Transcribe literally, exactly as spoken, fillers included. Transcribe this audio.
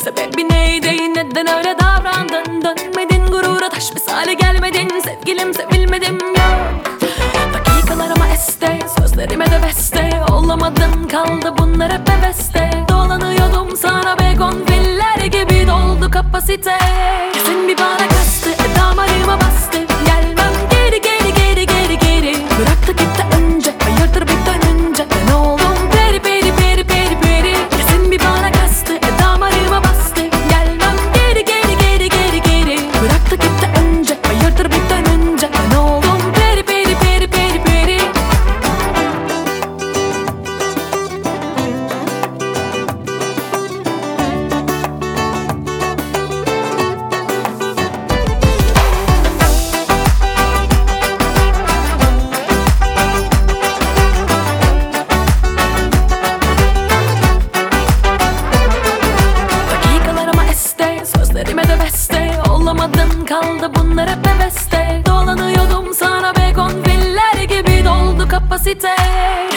Sebebi neydi, neden öyle davrandın? Dönmedin gurura, taş misali gelmedin. Sevgilim, sevilmedim yok. Dakikalarıma este, sözlerime de beste. Olamadım, kaldı bunlar hep heveste. Dolanıyordum sana begonviller gibi, doldu kapasite. Kesin bir bana kastı, damarıma bastı. Gelmem geri geri geri geri geri. Bıraktı gitti önce, hayırdır bir dönünce. Ben oldum peri peri peri peri peri. Kesin bir bana kastı, damarıma bastı. Gelmem geri geri geri geri geri. Bıraktı gitti önce, hayırdır bir dönünce. Ben oldum peri peri peri peri peri. Sözlerime de beste. Olamadım, kaldı bunlar hep heveste. Dolanıyordum sana begonviller gibi, doldu kapasite.